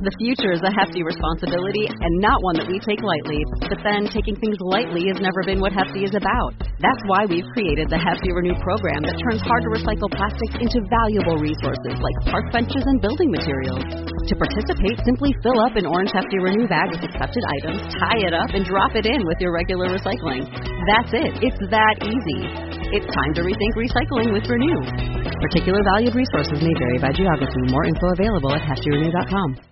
The future is a hefty responsibility and not one that we take lightly. But then, taking things lightly has never been what Hefty is about. That's why we've created the Hefty Renew program that turns hard-to-recycle plastics into valuable resources like park benches and building materials. To participate, simply fill up an orange Hefty Renew bag with accepted items, tie it up, and drop it in with your regular recycling. That's it. It's that easy. It's time to rethink recycling with Renew. Particular valued resources may vary by geography. More info available at heftyrenew.com.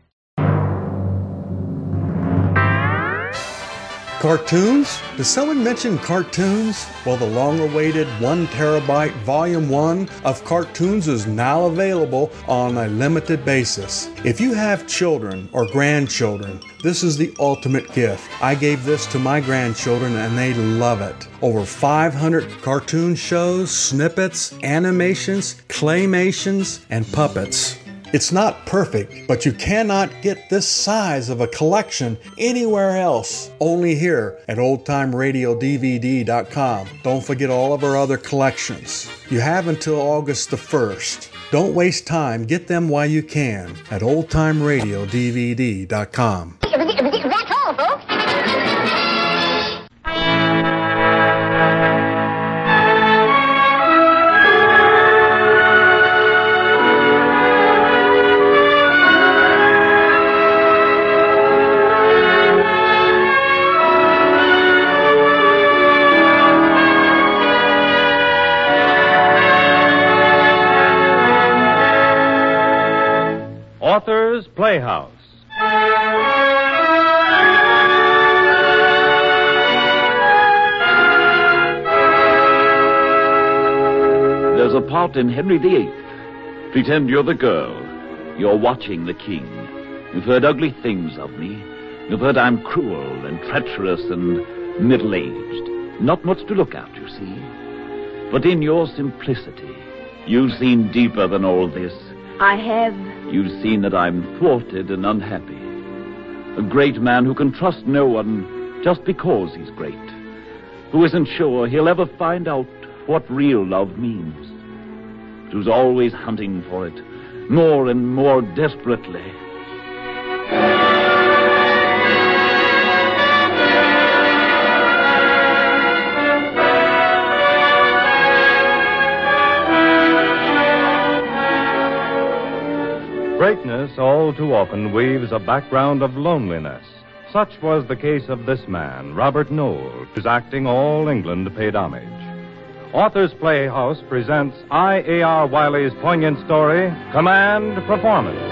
Cartoons? Does someone mention cartoons? Well, the long-awaited 1 terabyte Volume 1 of cartoons is now available on a limited basis. If you have children or grandchildren, this is the ultimate gift. I gave this to my grandchildren and they love it. Over 500 cartoon shows, snippets, animations, claymations, and puppets. It's not perfect, but you cannot get this size of a collection anywhere else. Only here at OldTimeRadioDVD.com. Don't forget all of our other collections. You have until August the 1st. Don't waste time. Get them while you can at OldTimeRadioDVD.com. That's all, folks. Author's Playhouse. There's a part in Henry VIII. Pretend you're the girl. You're watching the king. You've heard ugly things of me. You've heard I'm cruel and treacherous and middle-aged. Not much to look at, you see. But in your simplicity, you've seen deeper than all this. I have. You've seen that I'm thwarted and unhappy. A great man who can trust no one just because he's great. Who isn't sure he'll ever find out what real love means. Who's always hunting for it, more and more desperately. Greatness all too often weaves a background of loneliness. Such was the case of this man, Robert Noel, whose acting all England paid homage. Author's Playhouse presents I.A.R. Wiley's poignant story, Command Performance.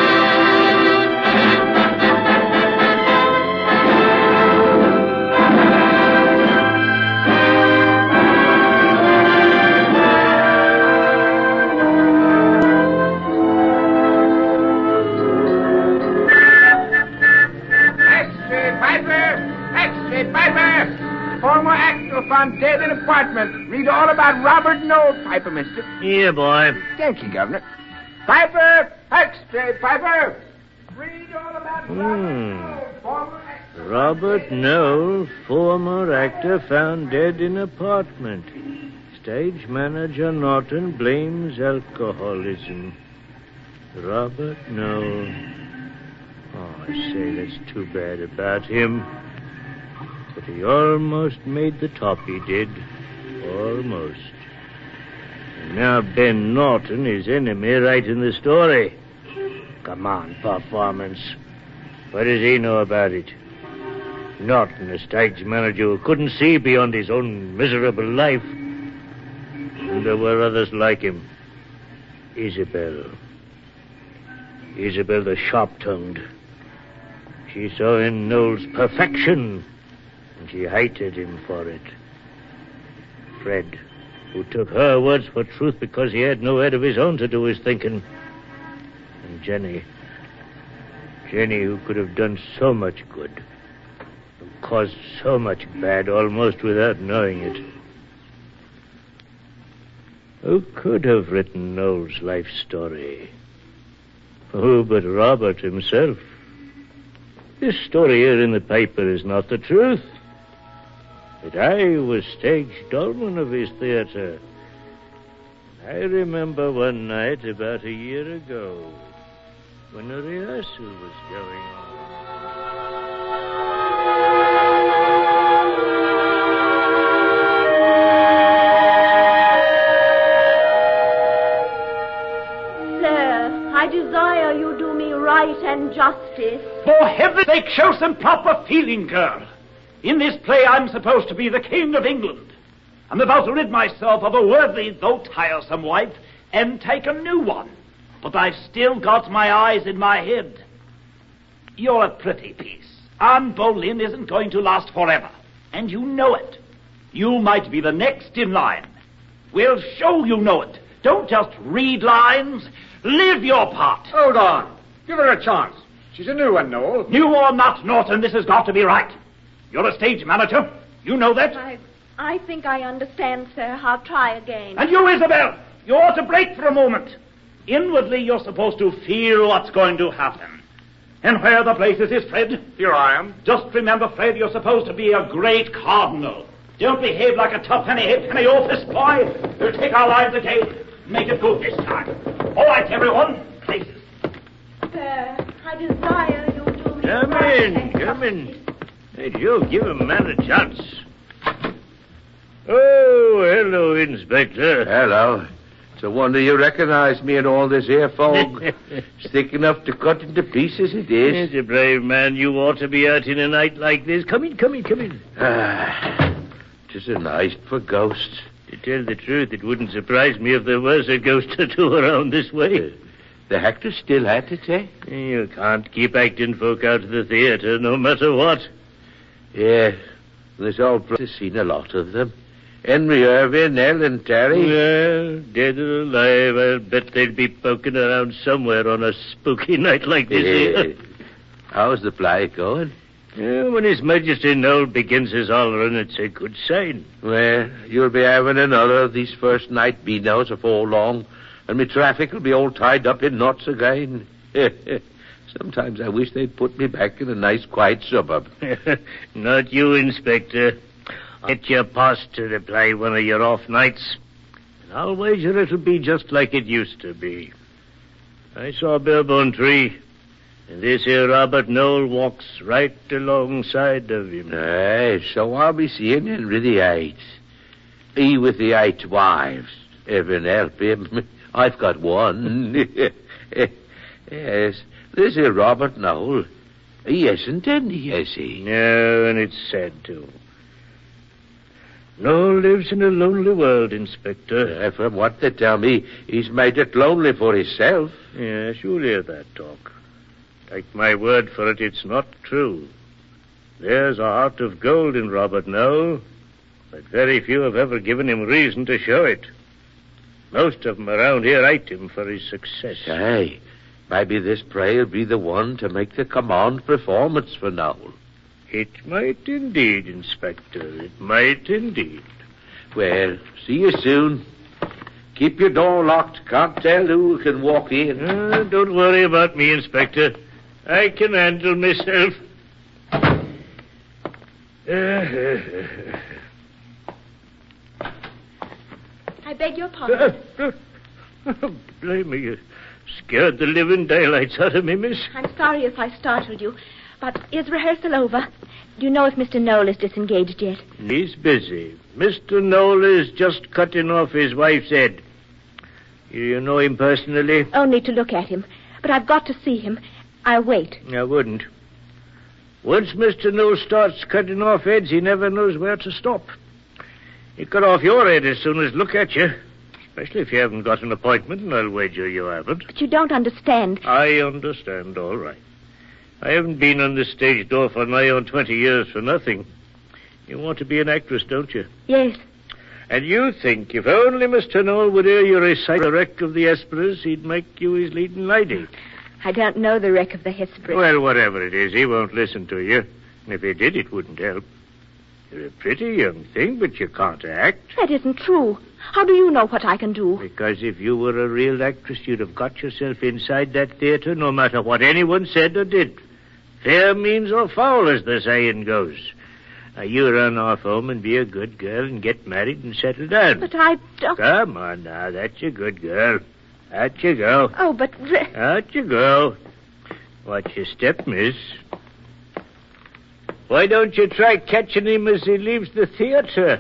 Found dead in apartment. Read all about Robert Noel, Piper, mister. Here, boy. Thank you, Governor. Piper! Extra, Piper! Read all about Robert Noel, former actor. Robert Noel, former actor, found dead in apartment. Stage manager Norton blames alcoholism. Robert Noel. Oh, I say, that's too bad about him. But he almost made the top, he did. Almost. And now Ben Norton, his enemy, writing the story. Come on, performance. What does he know about it? Norton, a stage manager who couldn't see beyond his own miserable life. And there were others like him. Isabel. Isabel the sharp-tongued. She saw in Noel's perfection. And she hated him for it. Fred, who took her words for truth because he had no head of his own to do his thinking. And Jenny, who could have done so much good, and caused so much bad almost without knowing it. Who could have written Noel's life story? Who but Robert himself? This story here in the paper is not the truth. But I was stage dolman of his theater. I remember one night about a year ago, when a rehearsal was going on. Sir, I desire you do me right and justice. For heaven's sake, show some proper feeling, girl. In this play, I'm supposed to be the King of England. I'm about to rid myself of a worthy, though tiresome wife, and take a new one. But I've still got my eyes in my head. You're a pretty piece. Anne Boleyn isn't going to last forever, and you know it. You might be the next in line. We'll show you know it. Don't just read lines. Live your part. Hold on. Give her a chance. She's a new one, Noel. New or not, Norton, this has got to be right. You're a stage manager. You know that. I think I understand, sir. I'll try again. And you, Isabel, you ought to break for a moment. Inwardly, you're supposed to feel what's going to happen. And where the place is, Fred? Here I am. Just remember, Fred, you're supposed to be a great cardinal. Don't behave like a halfpenny office boy. We'll take our lives again. Make it good this time. All right, everyone. Places. Sir, I desire you do me right. Come in. Hey, Joe, give a man a chance. Oh, hello, Inspector. Hello. It's a wonder you recognize me in all this here fog. It's thick enough to cut into pieces, it is. It's a brave man. You ought to be out in a night like this. Come in. 'Tis a night for ghosts. To tell the truth, it wouldn't surprise me if there was a ghost or two around this way. The actor's still at it, eh? You can't keep acting folk out of the theatre, no matter what. Yeah, this old place has seen a lot of them. Henry Irving, Ellen Terry. Well, dead or alive, I'll bet they'd be poking around somewhere on a spooky night like this. How's the play going? When His Majesty Noel begins his hollering, it's a good sign. Well, you'll be having another of these first night beanos afore long, and me traffic will be all tied up in knots again. Sometimes I wish they'd put me back in a nice, quiet suburb. Not you, Inspector. Get your pass to reply one of your off nights, and I'll wager it'll be just like it used to be. I saw Bilbone Tree, and this here Robert Noel walks right alongside of him. Aye, so I'll be seeing Henry VIII. He with the 8 wives. Heaven help him. I've got one. Yes, this here Robert Noel. He isn't any, has he? No, and it's sad, too. Noel lives in a lonely world, Inspector. From what they tell me, he's made it lonely for himself. Yes, you'll hear that talk. Take my word for it, it's not true. There's a heart of gold in Robert Noel, but very few have ever given him reason to show it. Most of them around here hate him for his success. Aye, maybe this play will be the one to make the command performance for Noel. It might indeed, Inspector. It might indeed. Well, see you soon. Keep your door locked. Can't tell who can walk in. Don't worry about me, Inspector. I can handle myself. I beg your pardon. Blame me. You scared the living daylights out of me, miss. I'm sorry if I startled you, but is rehearsal over? Do you know if Mr. Noel is disengaged yet? He's busy. Mr. Noel is just cutting off his wife's head. You know him personally? Only to look at him. But I've got to see him. I'll wait. I wouldn't. Once Mr. Noel starts cutting off heads, he never knows where to stop. He'll cut off your head as soon as look at you. Especially if you haven't got an appointment, and I'll wager you haven't. But you don't understand. I understand, all right. I haven't been on the stage door for nigh on 20 years for nothing. You want to be an actress, don't you? Yes. And you think if only Mr. Noel would hear you recite the wreck of the Hesperus, he'd make you his leading lady. I don't know the wreck of the Hesperus. Well, whatever it is, he won't listen to you. And if he did, it wouldn't help. You're a pretty young thing, but you can't act. That isn't true. How do you know what I can do? Because if you were a real actress, you'd have got yourself inside that theater no matter what anyone said or did. Fair means or foul, as the saying goes. Now, you run off home and be a good girl and get married and settle down. But I don't... Come on now, that's a good girl. Out you go. Oh, but... Out you go. Watch your step, miss. Why don't you try catching him as he leaves the theater?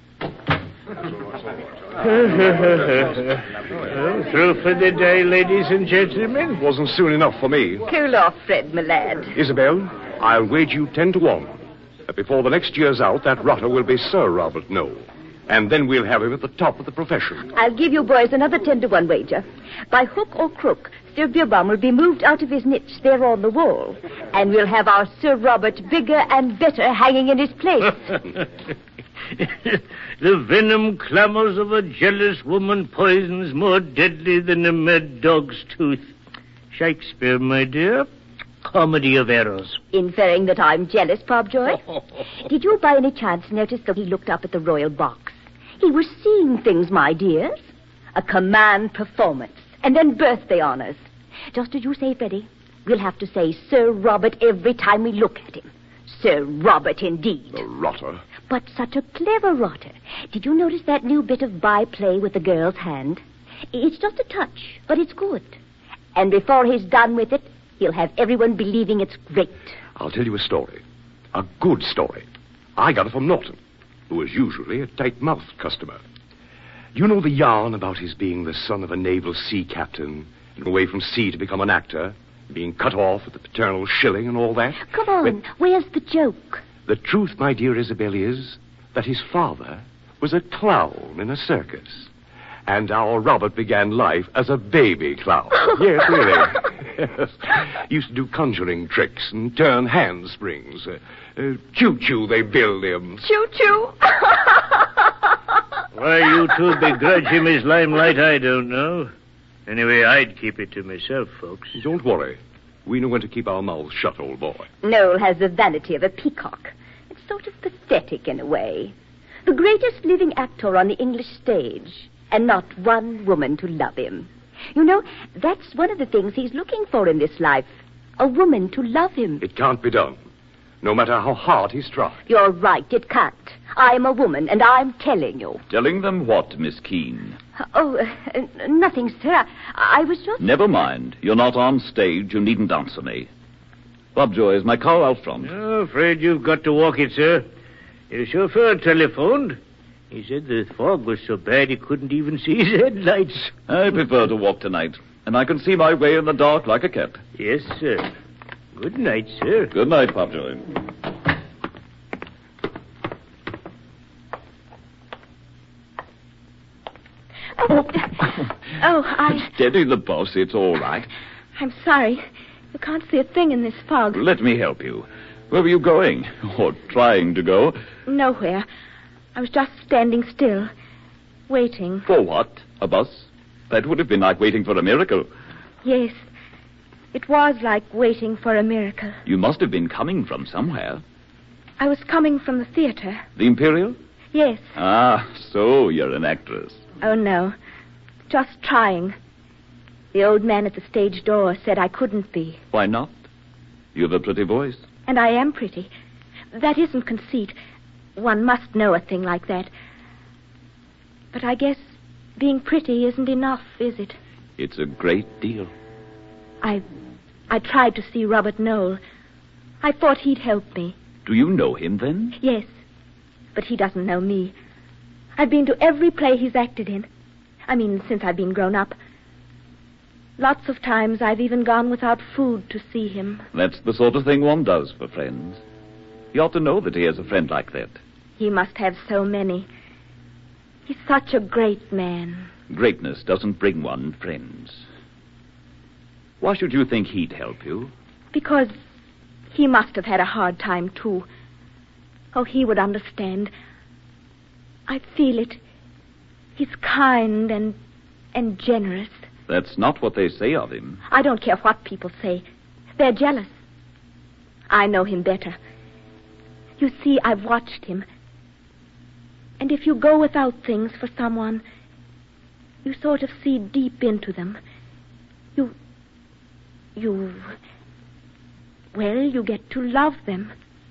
Through for the day, ladies and gentlemen. Wasn't soon enough for me. Cool off, Fred, my lad. Isabel, I'll wager you 10 to 1 that before the next year's out, that rotter will be Sir Robert Noel. And then we'll have him at the top of the profession. I'll give you boys another 10 to 1 wager. By hook or crook, Sir Beerbohm will be moved out of his niche there on the wall. And we'll have our Sir Robert bigger and better hanging in his place. The venom clamors of a jealous woman poisons more deadly than a mad dog's tooth. Shakespeare, my dear. Comedy of errors. Inferring that I'm jealous, Pobjoy? Did you by any chance notice that he looked up at the royal box? He was seeing things, my dears. A command performance, and then birthday honors. Just as you say, Freddie, we'll have to say Sir Robert every time we look at him. Sir Robert, indeed. The rotter. But such a clever rotter. Did you notice that new bit of byplay with the girl's hand? It's just a touch, but it's good. And before he's done with it, he'll have everyone believing it's great. I'll tell you a story. A good story. I got it from Norton, who is usually a tight-mouthed customer. You know the yarn about his being the son of a naval sea captain and away from sea to become an actor, being cut off at the paternal shilling and all that? Come on, where's the joke? The truth, my dear Isabel, is that his father was a clown in a circus. And our Robert began life as a baby clown. Yes, really. Yes. Used to do conjuring tricks and turn handsprings. Choo-choo, they billed him. Choo-choo? Why you two begrudge him his limelight, I don't know. Anyway, I'd keep it to myself, folks. Don't worry. We know when to keep our mouths shut, old boy. Noel has the vanity of a peacock. It's sort of pathetic in a way. The greatest living actor on the English stage, and not one woman to love him. You know, that's one of the things he's looking for in this life. A woman to love him. It can't be done, no matter how hard he's tried. You're right, it can't. I'm a woman, and I'm telling you. Telling them what, Miss Keene? Oh, nothing, sir. I was just... Never mind. You're not on stage. You needn't answer me. Pobjoy, is my car out front? Oh, afraid you've got to walk it, sir. Your chauffeur telephoned. He said the fog was so bad he couldn't even see his headlights. I prefer to walk tonight, and I can see my way in the dark like a cat. Yes, sir. Good night, sir. Good night, Pobjoy. Steady the boss, it's all right. I'm sorry. You can't see a thing in this fog. Let me help you. Where were you going? Or trying to go? Nowhere. I was just standing still, waiting. For what? A bus? That would have been like waiting for a miracle. Yes. It was like waiting for a miracle. You must have been coming from somewhere. I was coming from the theater. The Imperial? Yes. Ah, so you're an actress. Oh, no. Just trying. The old man at the stage door said I couldn't be. Why not? You've a pretty voice. And I am pretty. That isn't conceit. One must know a thing like that. But I guess being pretty isn't enough, is it? It's a great deal. I tried to see Robert Noel. I thought he'd help me. Do you know him, then? Yes, but he doesn't know me. I've been to every play he's acted in. I mean, since I've been grown up. Lots of times I've even gone without food to see him. That's the sort of thing one does for friends. You ought to know that he has a friend like that. He must have so many. He's such a great man. Greatness doesn't bring one friends. Why should you think he'd help you? Because he must have had a hard time, too. Oh, he would understand. I feel it. He's kind and generous. That's not what they say of him. I don't care what people say. They're jealous. I know him better. You see, I've watched him. And if you go without things for someone, you sort of see deep into them. You get to love them.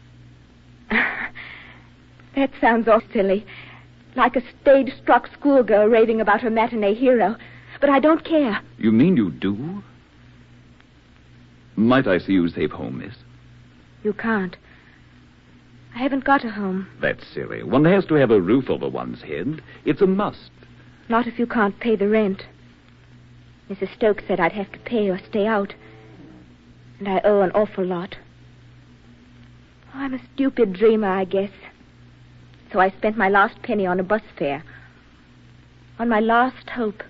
That sounds all silly. Like a stage-struck schoolgirl raving about her matinee hero. But I don't care. You mean you do? Might I see you safe home, miss? You can't. I haven't got a home. That's silly. One has to have a roof over one's head. It's a must. Not if you can't pay the rent. Mrs. Stokes said I'd have to pay or stay out. And I owe an awful lot. Oh, I'm a stupid dreamer, I guess. So I spent my last penny on a bus fare. On my last hope.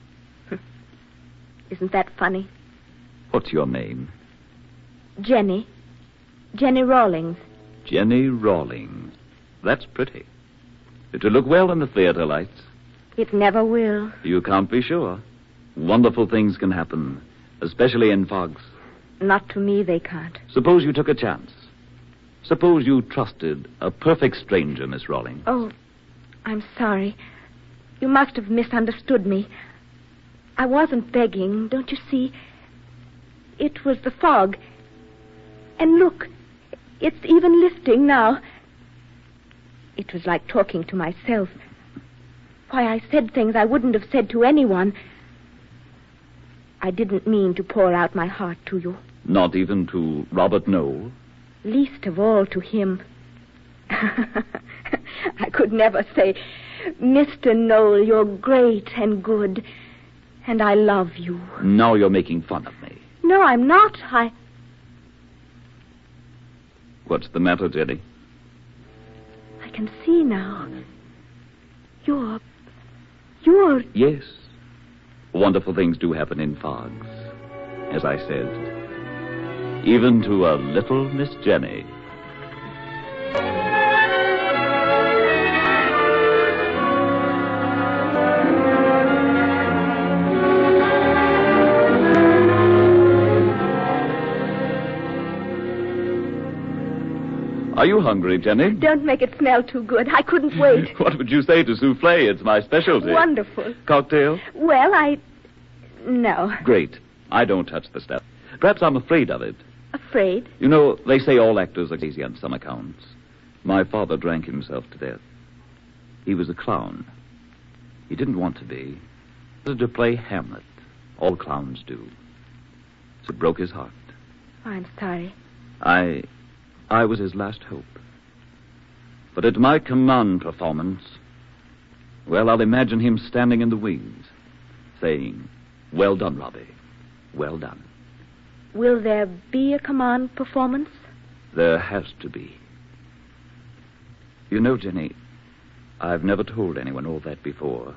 Isn't that funny? What's your name? Jenny. Jenny Rawlings. Jenny Rawlings. That's pretty. It will look well in the theater lights. It never will. You can't be sure. Wonderful things can happen, especially in fogs. Not to me, they can't. Suppose you took a chance. Suppose you trusted a perfect stranger, Miss Rawlings. Oh, I'm sorry. You must have misunderstood me. I wasn't begging, don't you see? It was the fog. And look, it's even lifting now. It was like talking to myself. Why, I said things I wouldn't have said to anyone. I didn't mean to pour out my heart to you. Not even to Robert Knoll? Least of all to him. I could never say, Mr. Knoll, you're great and good, and I love you. Now you're making fun of me. No, I'm not. What's the matter, Jenny? I can see now. You're... Yes. Wonderful things do happen in fogs. As I said. Even to a little Miss Jenny. Are you hungry, Jenny? Don't make it smell too good. I couldn't wait. What would you say to souffle? It's my specialty. Wonderful. Cocktail? Well, No. Great. I don't touch the stuff. Perhaps I'm afraid of it. Afraid? You know, they say all actors are crazy on some accounts. My father drank himself to death. He was a clown. He didn't want to be. He wanted to play Hamlet. All clowns do. So it broke his heart. Oh, I'm sorry. I was his last hope. But at my command performance, well, I'll imagine him standing in the wings, saying, "Well done, Robbie. Well done." Will there be a command performance? There has to be. You know, Jenny, I've never told anyone all that before.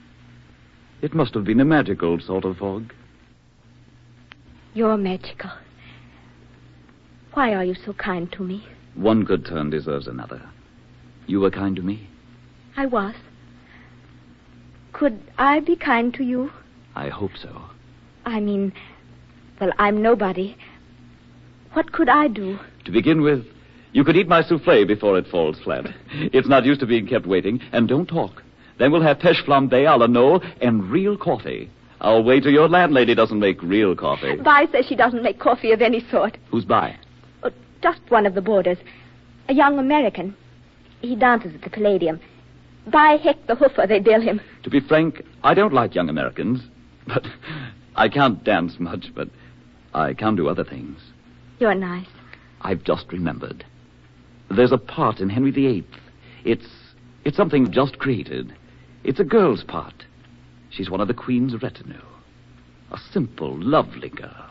It must have been a magical sort of fog. You're magical. Why are you so kind to me? One good turn deserves another. You were kind to me? I was. Could I be kind to you? I hope so. I mean, well, I'm nobody. What could I do? To begin with, you could eat my souffle before it falls flat. It's not used to being kept waiting. And don't talk. Then we'll have pêche flambée à la Knoll and real coffee. I'll wait till your landlady doesn't make real coffee. Vi says she doesn't make coffee of any sort. Who's by? Oh, just one of the boarders. A young American. He dances at the Palladium. By heck the hoofer, they bill him. To be frank, I don't like young Americans. But I can't dance much, but I can do other things. You're nice. I've just remembered. There's a part in Henry VIII. It's something just created. It's a girl's part. She's one of the Queen's retinue. A simple, lovely girl.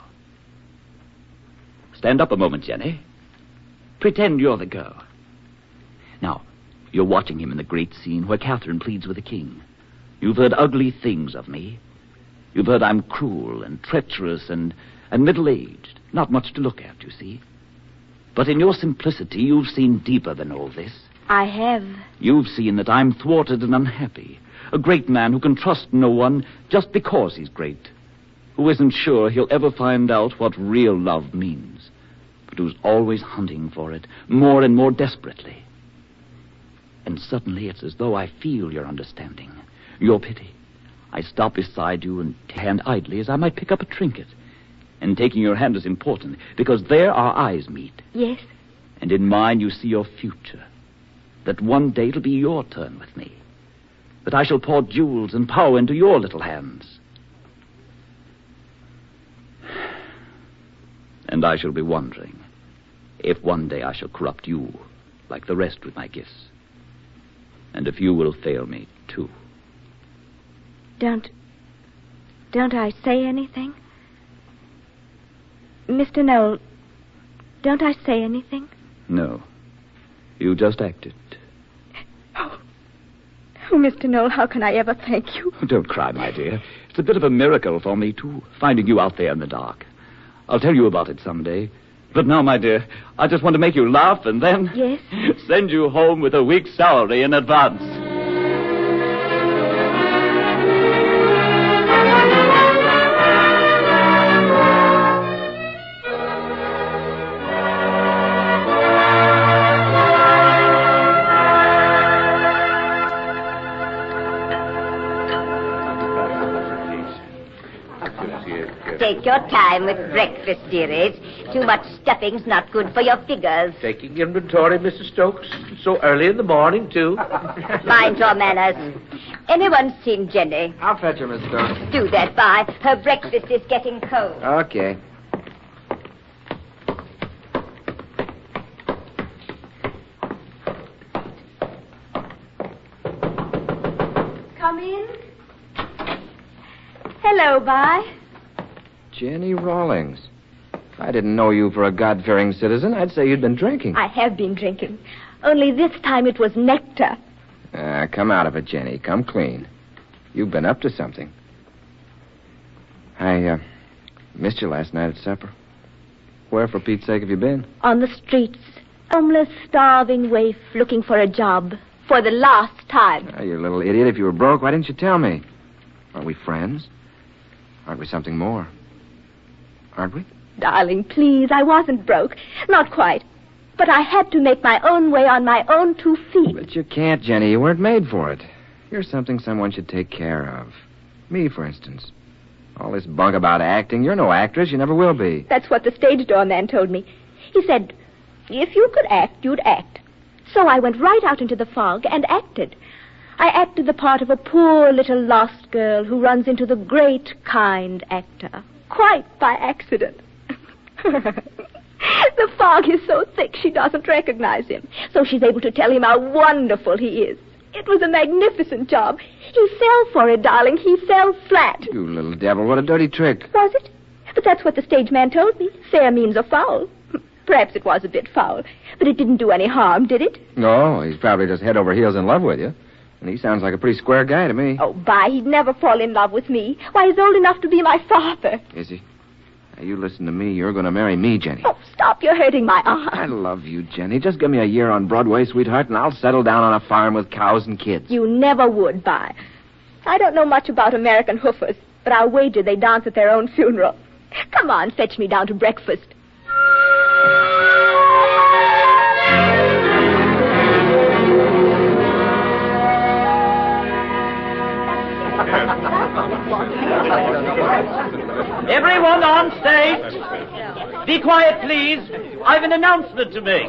Stand up a moment, Jenny. Pretend you're the girl. Now, you're watching him in the great scene where Catherine pleads with the king. You've heard ugly things of me. You've heard I'm cruel and treacherous and middle-aged. Not much to look at, you see. But in your simplicity, you've seen deeper than all this. I have. You've seen that I'm thwarted and unhappy. A great man who can trust no one just because he's great. Who isn't sure he'll ever find out what real love means. But who's always hunting for it, more and more desperately. And suddenly it's as though I feel your understanding, your pity. I stop beside you and hand idly as I might pick up a trinket. And taking your hand is important, because there our eyes meet. Yes. And in mine you see your future. That one day it'll be your turn with me. That I shall pour jewels and power into your little hands. And I shall be wondering if one day I shall corrupt you like the rest with my gifts. And if you will fail me, too. Don't I say anything? Mr. Knoll, don't I say anything? No. You just acted. Oh, Mr. Knoll, how can I ever thank you? Don't cry, my dear. It's a bit of a miracle for me, too, finding you out there in the dark. I'll tell you about it someday. But now, my dear, I just want to make you laugh and then... Yes? Send you home with a week's salary in advance. Take your time with breakfast, dearies. Too much stuffing's not good for your figures. Taking inventory, Mrs. Stokes. So early in the morning, too. Mind your manners. Anyone seen Jenny? I'll fetch her, Miss Stokes. Do that, Vi. Her breakfast is getting cold. Okay. Come in. Hello, Vi. Jenny Rawlings. If I didn't know you for a God-fearing citizen, I'd say you'd been drinking. I have been drinking. Only this time it was nectar. Come out of it, Jenny. Come clean. You've been up to something. I missed you last night at supper. Where, for Pete's sake, have you been? On the streets. Homeless, starving waif looking for a job. For the last time. You little idiot. If you were broke, why didn't you tell me? Aren't we friends? Aren't we something more? Aren't we? Darling, please, I wasn't broke. Not quite. But I had to make my own way on my own 2 feet. But you can't, Jenny. You weren't made for it. You're something someone should take care of. Me, for instance. All this bunk about acting. You're no actress. You never will be. That's what the stage door man told me. He said, if you could act, you'd act. So I went right out into the fog and acted. I acted the part of a poor little lost girl who runs into the great, kind actor. Quite by accident. The fog is so thick she doesn't recognize him. So she's able to tell him how wonderful he is. It was a magnificent job. He fell for it, darling. He fell flat. You little devil. What a dirty trick. Was it? But that's what the stage man told me. Fair means a foul. Perhaps it was a bit foul. But it didn't do any harm, did it? No, he's probably just head over heels in love with you. And he sounds like a pretty square guy to me. Oh, he'd never fall in love with me. Why, he's old enough to be my father. Is he? Now, you listen to me. You're going to marry me, Jenny. Oh, stop. You're hurting my arm. I love you, Jenny. Just give me a year on Broadway, sweetheart, and I'll settle down on a farm with cows and kids. You never would, Vi. I don't know much about American hoofers, but I'll wager they dance at their own funeral. Come on, fetch me down to breakfast. Everyone on stage, be quiet, please. I've an announcement to make.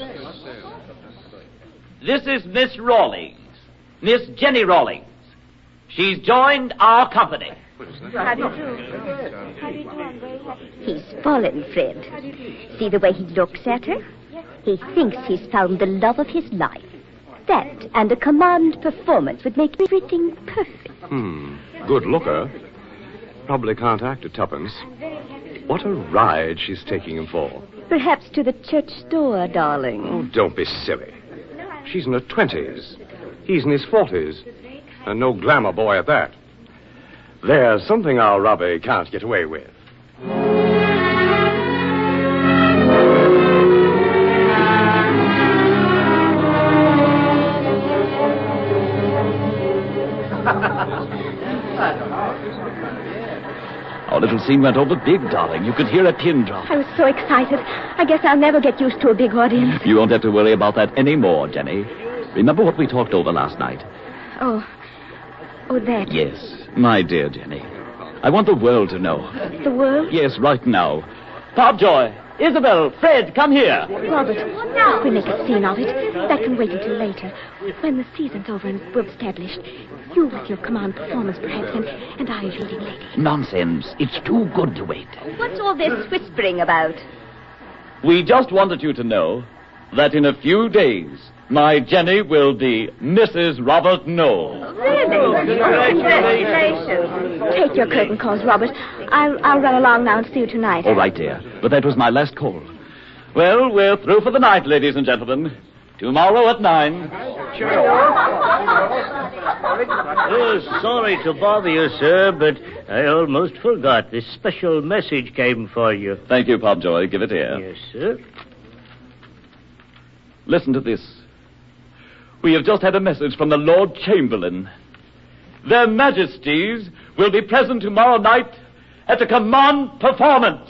This is Miss Rawlings, Miss Jenny Rawlings. She's joined our company. How do you do? He's fallen, Fred. See the way he looks at her? He thinks he's found the love of his life. That and a command performance would make everything perfect. Good looker. Probably can't act at tuppence. What a ride she's taking him for. Perhaps to the church door, darling. Oh, don't be silly. She's in her 20s. He's in his 40s. And no glamour boy at that. There's something our Robbie can't get away with. Our little scene went over big, darling. You could hear a pin drop. I was so excited. I guess I'll never get used to a big audience. You won't have to worry about that anymore, Jenny. Remember what we talked over last night? Oh, that. Yes, my dear Jenny. I want the world to know. The world? Yes, right now. Popjoy, Isabel, Fred, come here. Robert, if we make a scene of it, that can wait until later. When the season's over and we're established, you with your command performance, perhaps, and I as leading lady. Nonsense. It's too good to wait. What's all this whispering about? We just wanted you to know that in a few days, my Jenny will be Mrs. Robert Knoll. Really? Congratulations. Take your curtain calls, Robert. I'll run along now and see you tonight. All right, dear. But that was my last call. Well, we're through for the night, ladies and gentlemen. Tomorrow at 9. Sorry to bother you, sir, but I almost forgot. This special message came for you. Thank you, Popjoy. Give it here. Yes, sir. Listen to this. We have just had a message from the Lord Chamberlain. Their Majesties will be present tomorrow night at a command performance.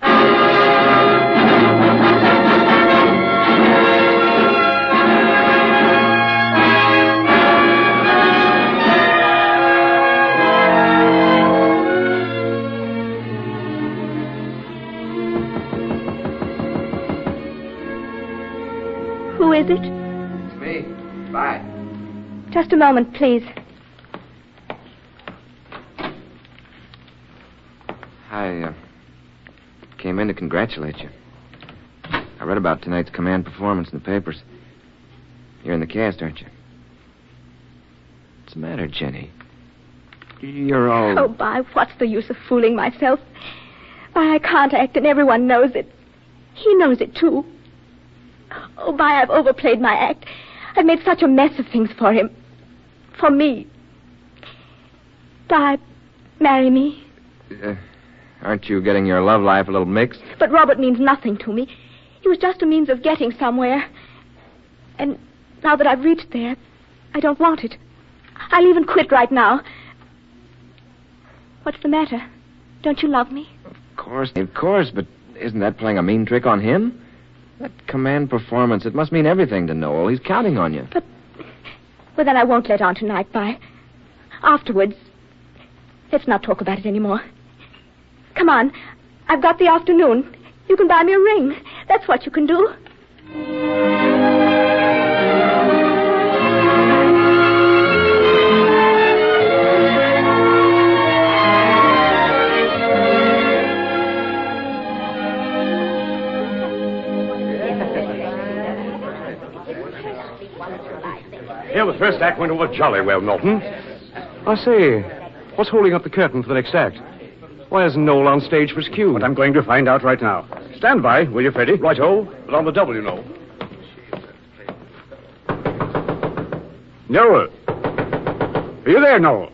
Who is it? It's me. Bye. Just a moment, please. I came in to congratulate you. I read about tonight's command performance in the papers. You're in the cast, aren't you? What's the matter, Jenny? You're all... Oh, Bye, what's the use of fooling myself? Bye, I can't act, and everyone knows it. He knows it, too. Oh, Bye, I've overplayed my act. I've made such a mess of things for him. For me. Bye, marry me. Aren't you getting your love life a little mixed? But Robert means nothing to me. He was just a means of getting somewhere. And now that I've reached there, I don't want it. I'll even quit right now. What's the matter? Don't you love me? Of course, but isn't that playing a mean trick on him? That command performance, it must mean everything to Noel. He's counting on you. But, well, then I won't let on tonight, Bye. Afterwards, let's not talk about it anymore. Come on. I've got the afternoon. You can buy me a ring. That's what you can do. Yeah, the first act went over jolly well, Norton. I say, what's holding up the curtain for the next act? Why isn't Noel on stage for his cue? But I'm going to find out right now. Stand by, will you, Freddie? Right-o, but on the double, you know. Noel. Are you there, Noel?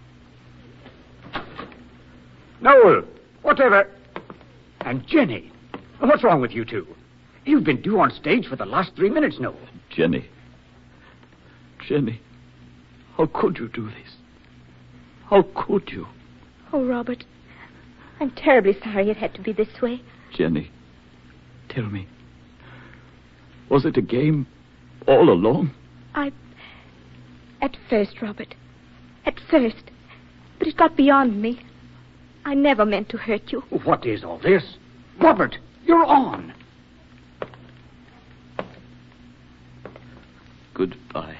Noel, whatever. And Jenny. What's wrong with you two? You've been due on stage for the last 3 minutes, Noel. Jenny, how could you do this? How could you? Oh, Robert, I'm terribly sorry it had to be this way. Jenny, tell me, was it a game all along? At first, Robert. At first. But it got beyond me. I never meant to hurt you. What is all this? Robert, you're on. Goodbye.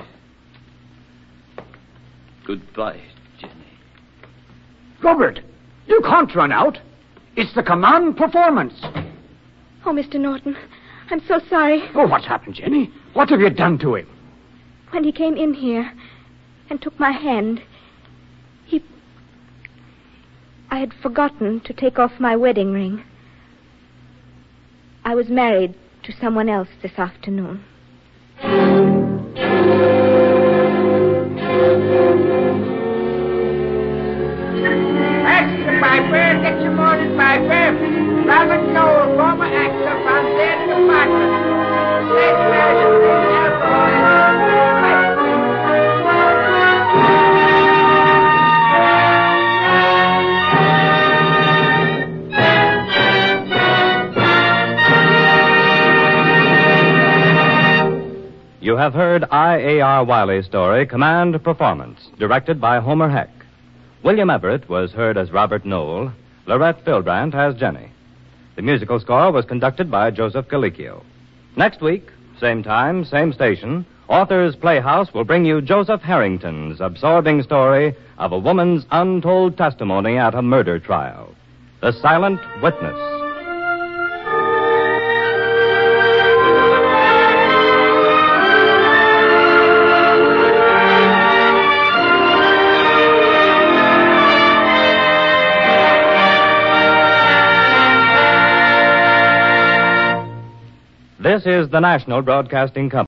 Goodbye, Jenny. Robert, you can't run out. It's the command performance. Oh, Mr. Norton, I'm so sorry. Oh, what's happened, Jenny? What have you done to him? When he came in here and took my hand, I had forgotten to take off my wedding ring. I was married to someone else this afternoon. Extra piper, get your morning piper. Robert Knoll, former actor from their department. Stage manager, You have heard I.A.R. Wiley's story, Command Performance, directed by Homer Heck. William Everett was heard as Robert Knoll. Lorette Philbrandt as Jenny. The musical score was conducted by Joseph Galicchio. Next week, same time, same station, Authors Playhouse will bring you Joseph Harrington's absorbing story of a woman's untold testimony at a murder trial. The Silent Witness. This is the National Broadcasting Company.